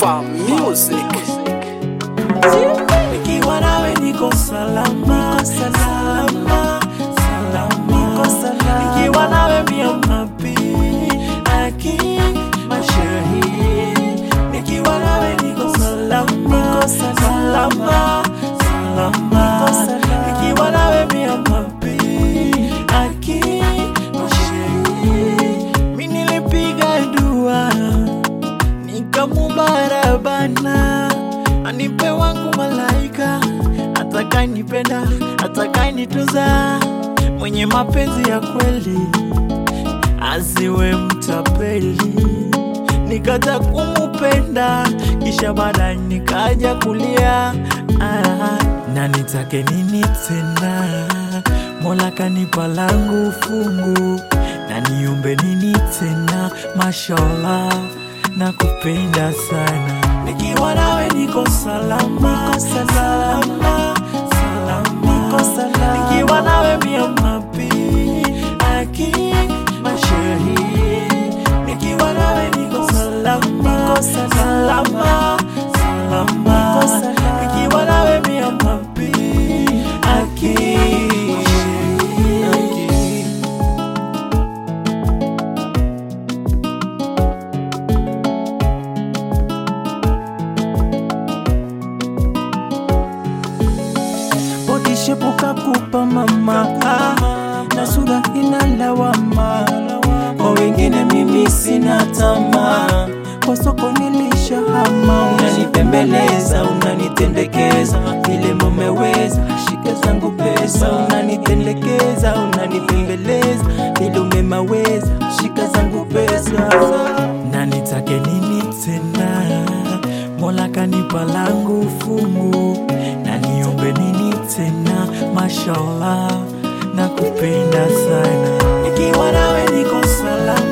Farm Music. Nikiwa nawe niko salama, salama, salama, salama. Nikiwa nawe mi am happy, aki mashahi. Nikiwa nawe niko salama, salama, salama. Nikiwa nawe mi am happy, aki mashahi. Mimi nilipiga dua nikamwomba Rabbana anipe wangu malaika, atakayenipenda, atakayenituza, mwenye mapenzi ya kweli, asiwe mtapeli. Nikaja kumupenda, kisha baadaye nikaja kulia. Na nitake nini tena? Mola kanipa langu fungu, na niombe nini tena? Mashallah, nakupenda sana. Nikiwa nawe niko salama, salama, salama, salama. Nikiwa nawe mi am happy, aki mashahi. Nikiwa nawe niko salama, salama, salama. Nikiwa nawe mi am happy, aki shepuka kupa mama, na sura inalawama. Kwa wengine mimi sina tamaa, kwa soko nilishahama. Unanipembeleza, unanitendekeza, vile mumeweza, shika zangu pesa. Unanitendekeza, unanipembeleza, vile umemaweza, shika zangu pesa. Na nitake nini tena? Mola kanipa langu fungu, na niombe nini tena? Mashallah, nakupenda sana. Nikiwa nawe niko salama.